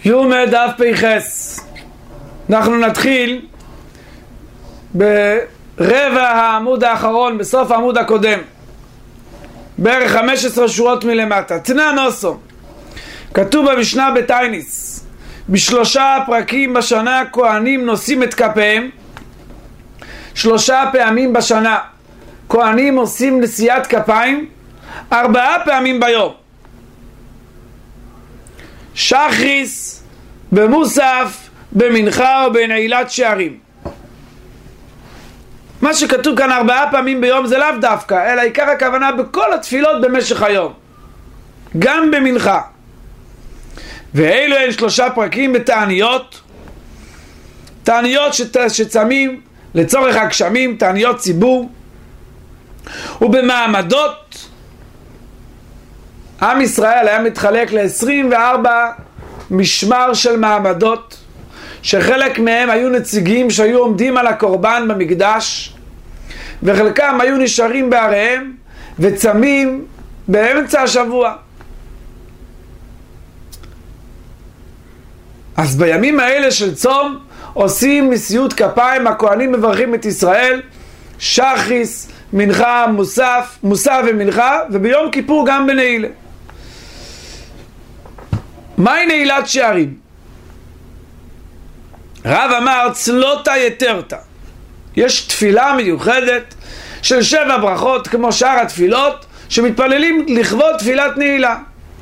יומא דף פ"ח. אנחנו נתחיל ברבע העמוד האחרון, בסוף העמוד הקודם, בערך 15 שורות מלמטה. תנא נוסו, כתוב במשנה בתייניס, בשלושה פרקים בשנה כהנים נושאים את כפיהם. 3 פעמים בשנה כהנים עושים נשיאת כפיים, 4 פעמים ביום, שחריס, במוסף, במנחה ובנעילת שערים. מה שכתוב כאן 4 פעמים ביום זה לאו דווקא, אלא עיקר הכוונה בכל התפילות במשך היום, גם במנחה. ואלו הן 3 פרקים בתעניות, תעניות שצמים לצורך הגשמים, תעניות ציבור. ובמעמדות, עם ישראל היה מתחלק ל-24 משמר של מעמדות, שחלק מהם היו נציגים שהיו עומדים על הקורבן במקדש, וחלקם היו נשארים בעריהם וצמים באמצע השבוע. אז בימים האלה של צום עושים נשיאות כפיים, הכהנים מברכים את ישראל, שחריס, מנחה, מוסף ומנחה, וביום כיפור גם בנעילה. מהי נעילת שערים? רב אמר צלותה יתרתה, יש תפילה מיוחדת של 7 ברכות כמו שאר התפילות שמתפללים לכבוד תפילת נעילה.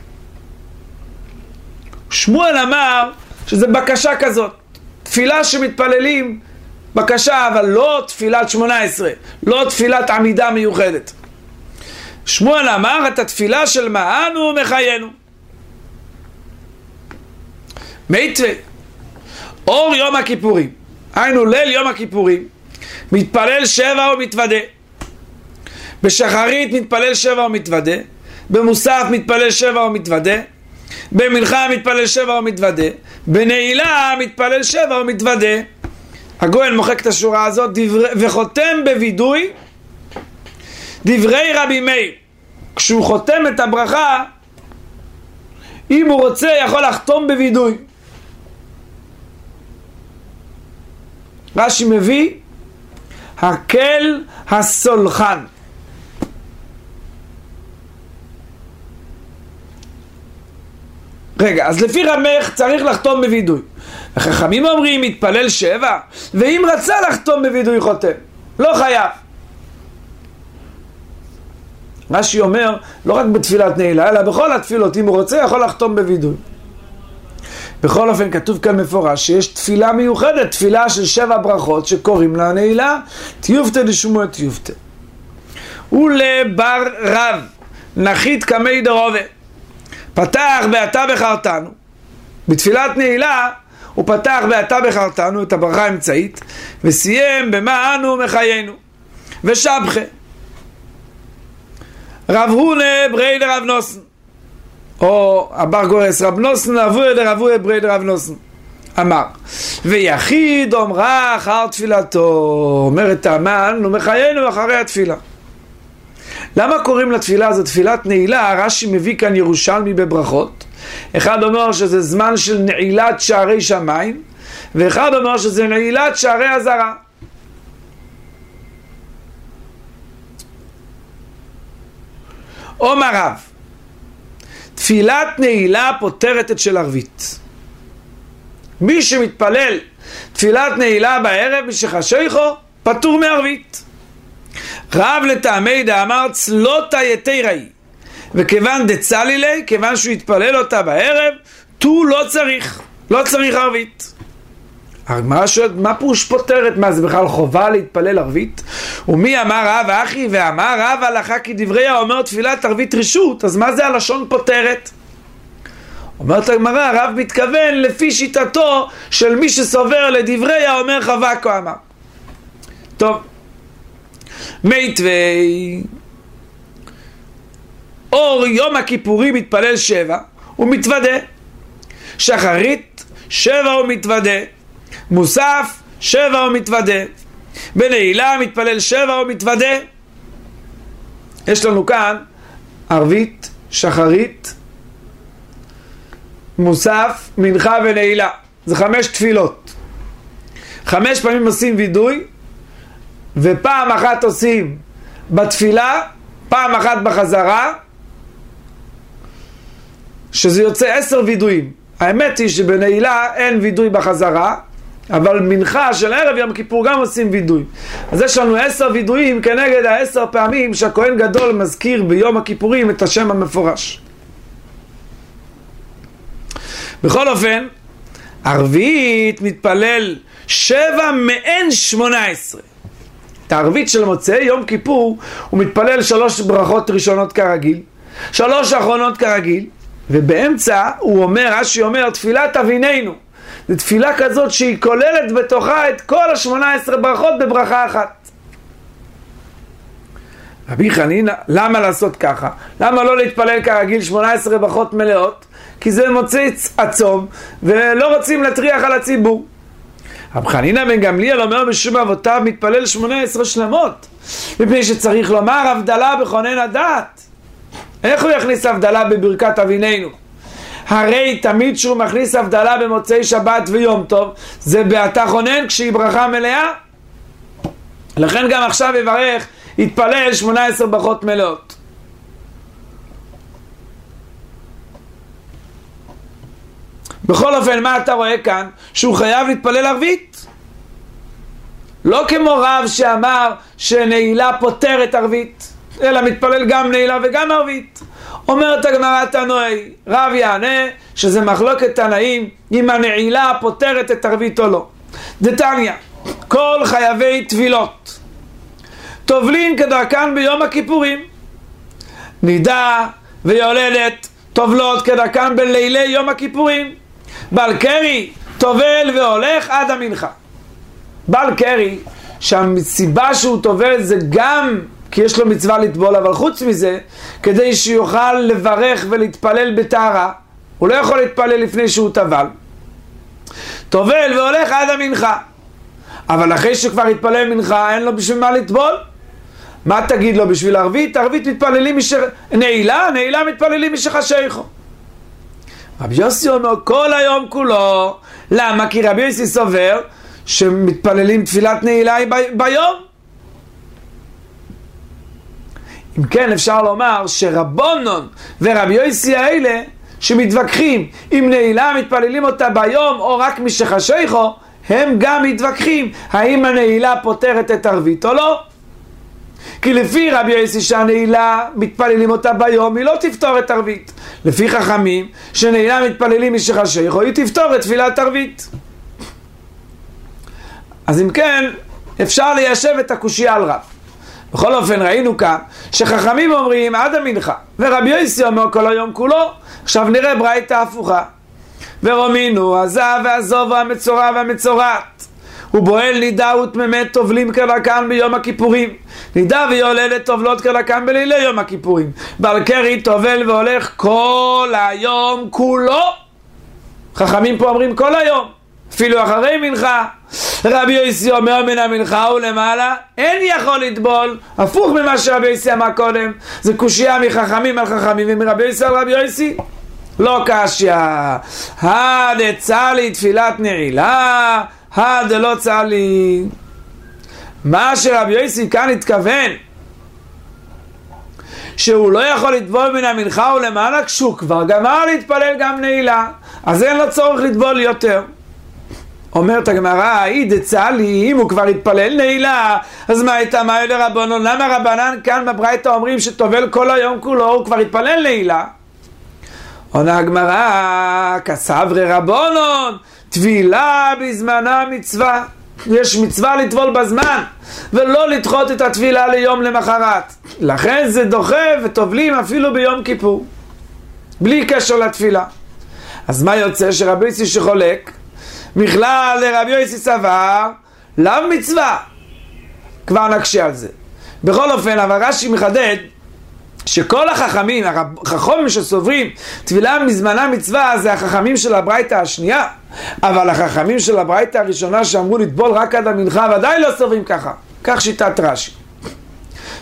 שמואל אמר שזה בקשה כזאת, תפילה שמתפללים בקשה, אבל לא תפילת 18, לא תפילת עמידה מיוחדת. שמואל אמר את התפילה של מענו ומחיינו. מיתווה, אור יום הכיפורים, היינו ליל יום הכיפורים, מתפלל 7 ומתוודה. בשחרית מתפלל 7 ומתוודה, במוסף מתפלל 7 ומתוודה, במנחה מתפלל 7 ומתוודה, בנעילה מתפלל 7 ומתוודה. הגויין מוחק את השורה הזאת, וחותם בווידוי דברי רבי מאיר. כשהוא חותם את הברכה, אם הוא רוצה יכול לחתום בווידוי. רש"י מביא הקל הסולחן. רגע, אז לפי רמך צריך לחתום בווידוי. החכמים אומרים מתפלל 7, ואם רצה לחתום בווידוי חותם, לא חייב. רש"י אומר לא רק בתפילת נעילה אלא בכל התפילות, אם הוא רוצה יכול לחתום בווידוי. בכל אופן כתוב כאן מפורש שיש תפילה מיוחדת, תפילה של 7 ברכות שקוראים לה נעילה, תיופתא דשמוע תיופתא. ולבר רב נחית קמי דרובה, פתח באתה בחרתנו. בתפילת נעילה הוא פתח באתה בחרתנו את הברכה האמצעית, וסיים במענו מחיינו ושבחה. רב הונה ברי דרב נוסן, או הבר גורס רב נוסן אבוי דרבוי ברי דרב נוסן, אמר ויחיד אומרה אחר תפילתו, אומרת המן ומחיינו אחרי התפילה. למה קוראים לתפילה הזאת תפילת נעילה? רש"י מביא כאן ירושלמי בברכות, אחד אומר שזה זמן של נעילת שערי שמיים, ואחד אומר שזה נעילת שערי הזרה. אומר רב, תפילת נעילה פותרת את של ערבית. מי שמתפלל תפילת נעילה בערב משחשיכו פטור מערבית. רב לטעמי דאמר צלותה יתיראי, וכיוון דצלילי, כיוון שהוא יתפלל אותה בערב, תו לא צריך ערבית. הגמרא שואלת, מה פירוש פותרת? מה, זה בכלל חובה להתפלל ערבית? ומי אמר רב אחי? ואמר רב הלכה כי דברי האומר תפילת ערבית רשות, אז מה זה הלשון פותרת? אומרת הגמרא, רב מתכוון לפי שיטתו של מי שסובר לדברי האומר חווה כה אמר. טוב, מיתווי, אור יום הכיפורים מתפלל 7 ומתוודה, שחרית 7 ומתוודה, מוסף 7 ומתוודה, בנעילה מתפלל 7 ומתוודה. יש לנו כאן ערבית, שחרית מוסף, מנחה ונעילה. זה 5 תפילות. 5 פעמים עושים וידוי, ופעם אחת עושים בתפילה, פעם אחת בחזרה, שזה יוצא 10 וידויים. האמת היא שבנעילה אין וידוי בחזרה, אבל מנחה של ערב יום כיפור גם עושים וידוי. אז יש לנו 10 וידויים כנגד 10 פעמים שהכהן גדול מזכיר ביום הכיפורים את השם המפורש. בכל אופן, ערבית מתפלל 7 מעין 18. את הערבית של מוצאי יום כיפור הוא מתפלל 3 ברכות ראשונות כרגיל, 3 אחרונות כרגיל, ובאמצע הוא אומר, רש"י אומר, תפילת אבינינו. זו תפילה כזאת שהיא כוללת בתוכה את כל 18 ברכות בברכה אחת. רבי חנינא, למה לעשות ככה? למה לא להתפלל כרגיל 18 ברכות מלאות? כי זה מוצאי הצום ולא רוצים להטריח על הציבור. רבי חנינא בן גמליאל אומר בשום אבותיו מתפלל 18 שלמות, מפני שצריך לומר הבדלה בכונן הדעת. איך הוא יכניס הבדלה בברכת אבינינו? הרי תמיד שהוא מכניס הבדלה במוצאי שבת ויום טוב, זה באתה חונן כשהיא ברכה מלאה. לכן גם עכשיו יברך, יתפלל 18 ברכות מלאות. בכל אופן, מה אתה רואה כאן? שהוא חייב להתפלל ערבית. לא כמו רב שאמר שנעילה פותרת ערבית, אלא מתפלל גם נעילה וגם ערבית. אומרת הגמרא תנאי, רב יענה שזה מחלוקת תנאים אם הנעילה פותרת את ערבית או לא. דתניא, כל חייבי תפילות טובלין כדרכן ביום הכיפורים, נידה ויולדת טובלות כדרכן בלילי יום הכיפורים. בעל קרי טובל והולך עד המנחה. בעל קרי שהסיבה שהוא טובל זה גם כי יש לו מצווה לטבול, אבל חוץ מזה, כדי שיוכל לברך ולהתפלל בטהרה, הוא לא יכול להתפלל לפני שהוא טבל. טובל והולך עד המנחה. אבל אחרי שכבר התפלל מנחה, אין לו בשביל מה לטבול. מה תגיד לו בשביל ערבית? ערבית מתפללים נעילה מתפללים משחשייכו. רבי יוסי אומר כל היום כולו. למה? כי רבי יוסי סובר שמתפללים תפילת נעילה ביום. אם כן אפשר לומר שרבונון ורבי יוסי האלה שמתווכחים אם נעילה מתפללים אותה ביום או רק משחשייכו, הם גם מתווכחים האם הנעילה פותרת את ערבית או לא. כי לפי רבי יוסי שהנעילה מתפללים אותה ביום היא לא תפתור את ערבית. לפי חכמים שנעילה מתפללים משחשייכו היא תפתור את תפילת ערבית. אז אם כן אפשר ליישב את הקושיה על רב. בכל אופן ראינו כאן שחכמים אומרים עד המנחה ורבי יוסי אומר כל היום כולו. עכשיו נראה ברייתא הפוכה. ורומינו הזב והזוב והמצורע והמצורעת ובועל נידה ותממת טובלים כדרכן ביום הכיפורים. נידה ויולדת טובלות כדרכן בלילי יום הכיפורים. בעל קרי טובל והולך כל היום כולו. חכמים פה אומרים כל היום אפילו אחרי מנחה. רבי יוסי אומר מן המנחה ולמעלה אין יכול לטבול, הפוך ממה שרבי יוסי אמר קודם. זה קושיה מחכמים על חכמים ומרבי יוסי על רבי יוסי לא קשיה. דצה לי תפילת נעילה, דלא צה לי. מה שרבי יוסי כאן התכוון שהוא לא יכול לטבול מן המנחה ולמעלה כשהוא כבר גמר להתפלל גם נעילה, אז אין לו צורך לטבול יותר. אומרת הגמרא, דצה לי, אם הוא כבר התפלל נעילה, אז מה הייתה מה אלה רבונון? למה רבנן כאן בברייתא אומרים שטובל כל היום כולו, הוא כבר התפלל נעילה? עונה הגמרא, כסברי רבונון, טבילה בזמנה מצווה. יש מצווה לטבול בזמן ולא לדחות את התפילה ליום למחרת. לכן זה דוחה וטובלים אפילו ביום כיפור בלי קשר לתפילה. אז מה יוצא? שרבי יוסי שחולק בכלל לרבי יוסי סבר לאו מצווה. כבר נקשה על זה. בכל אופן אבל רש"י מחדד שכל החכמים שסוברים תפילה מזמנה מצווה זה החכמים של הברייתא השנייה, אבל החכמים של הברייתא הראשונה שאמרו לטבול רק עד המנחה ודאי לא סוברים ככה. כך שיטת רש"י.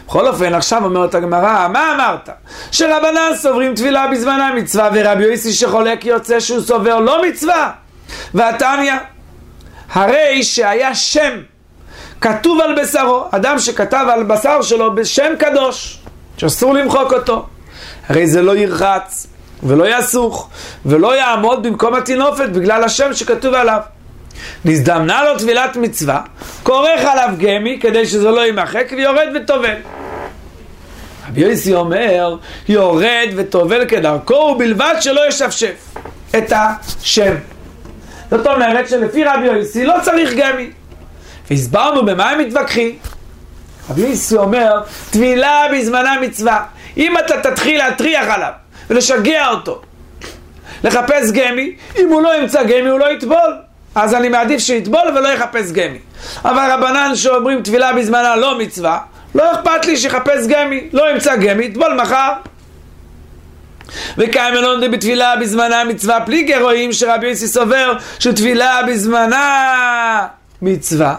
בכל אופן, עכשיו אומרת הגמרא, מה אמרת? שרבנן סוברים תפילה בזמן המצווה, ורבי יוסי שחולק יוצא שהוא סובר לא מצווה. והתניא, הרי שהיה שם כתוב על בשרו, אדם שכתב על בשר שלו בשם קדוש, שאסור למחוק אותו, הרי זה לא ירחץ ולא יסוך ולא יעמוד במקום התינופת בגלל השם שכתוב עליו. נזדמנה לו תפילת מצווה, כורך עליו גמי כדי שזה לא יימחק, ויורד וטובל. רבי יוסי אומר, יורד וטובל כדרכו, ובלבד שלא ישפשף את השם. זאת אומרת שלפי רבי יוסי לא צריך גמי. והסברנו במה הם מתווכחים. רבי יוסי אומר, תפילה בזמנה מצווה. אם אתה תתחיל להטריח עליו ולשגע אותו, לחפש גמי, אם הוא לא ימצא גמי הוא לא יטבול, אז אני מעדיף שיטבול ולא יחפש גמי. אבל רבנן שאומרים תפילה בזמנה לא מצווה, לא אכפת לי שיחפש גמי, לא ימצא גמי, יטבול מחר. וקיים אלונדי בתפילה בזמנה מצווה פליגי, רואים שרבי יוסי סובר שתפילה בזמנה מצווה.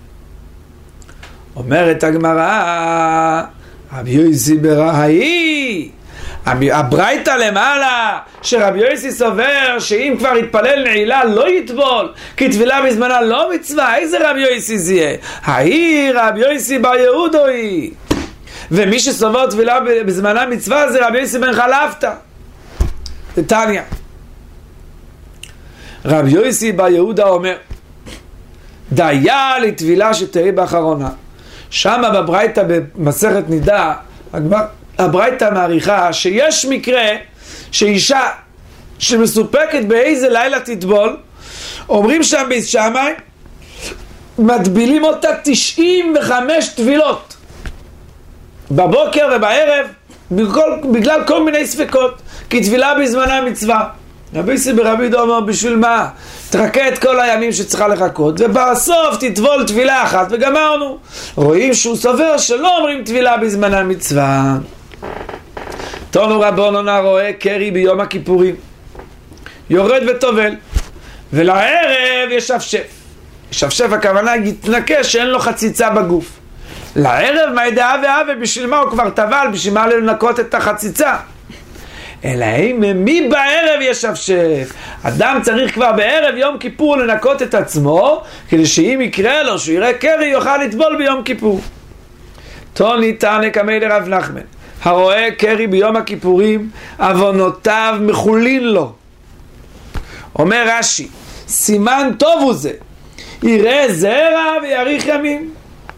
אומרת הגמרא, רבי יוסי בראי, הברייתא למעלה, שרבי יוסי סובר שאם כבר יתפלל נעילה לא יטבול, כי תפילה בזמנה לא מצווה. איזה רבי יוסי זה יהיה? רבי יוסי בר יהודוי. ומי שסובר תפילה בזמנה מצווה זה רבי יוסי בן חלפתא. תניא, רבי יוסי בר יהודה אומר, דיה לתפילה שתהי באחרונה. שם בברייתא במסכת נידה, הברייתא מעריכה שיש מקרה שאישה שמסופקת באיזה לילה תטבול, אומרים שם בית שמאי, מטבילים אותה 95 טבילות בבוקר ובערב בגלל כל מיני ספקות, כי תפילה בזמנה מצווה. רבי יוסי ברבי יהודה אומר, בשביל מה? תחכה את כל הימים שצריכה לחכות, ובסוף תטבול תפילה אחת וגמרנו. רואים שהוא סובר שלא אומרים תפילה בזמנה מצווה. תונו רבונן הרואה קרי ביום הכיפורים, יורד וטובל, ולערב ישפשף. ישפשף הכוונה יתנקש שאין לו חציצה בגוף. לערב מה ידעה והווה, בשביל מה הוא כבר טבל, בשביל מה לנקות את החציצה. אלא מי בערב ישפשף? אדם צריך כבר בערב יום כיפור לנקות את עצמו, כדי שאם יקרה לו שהוא יראה קרי יוכל לטבול ביום כיפור. תוני תנא קמי לרב נחמן, הרואה קרי ביום הכיפורים עוונותיו מחולין לו. אומר רש"י, סימן טוב הוא זה, יראה זרע ויאריך ימים.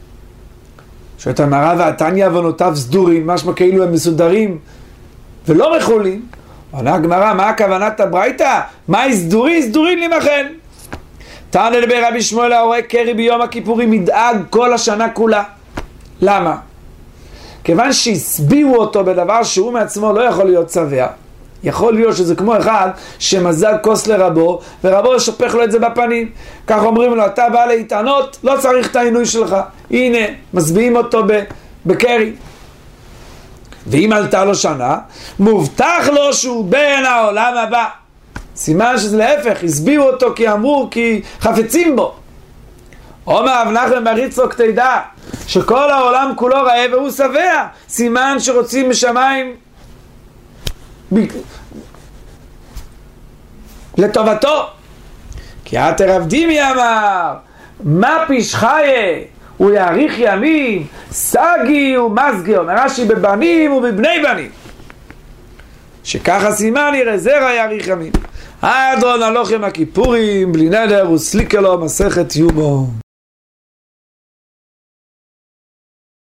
שואלת המראה, והתניא עוונותיו סדורים, משמע כאילו הם מסודרים ולא מחולים. עונה הגמרא, מה הכוונת הברייתא? מה סדורים? סדורים למחל. תנא דבר רבי שמואל, הרואה קרי ביום הכיפורים ידאג כל השנה כולה. למה? כיוון שהסבירו אותו בדבר שהוא מעצמו לא יכול להיות שבע. יכול להיות שזה כמו אחד שמזג כוס לרבו, ורבו שופך לו את זה בפנים. כך אומרים לו, אתה בא להתענות, לא צריך את העינוי שלך. הנה, מסביעים אותו בקרי. ואם עלתה לו שנה, מובטח לו שהוא בן העולם הבא. סימן שזה להפך, הסבירו אותו כי אמרו, כי חפצים בו. אומר רב נחמן בר יצחק, תדע שכל העולם כולו רעב והוא שבע. סימן שרוצים משמיים לטובתו. כי רב דימי אמר, מה פשחיה? הוא יאריך ימים, סגי ומסגי, אומר רש"י, בבנים ובבני בנים. שככה סימן יראה זרע יאריך ימים. אדרון הלוך יום הכיפורים, בלי נדר וסליקה לו מסכת יומו.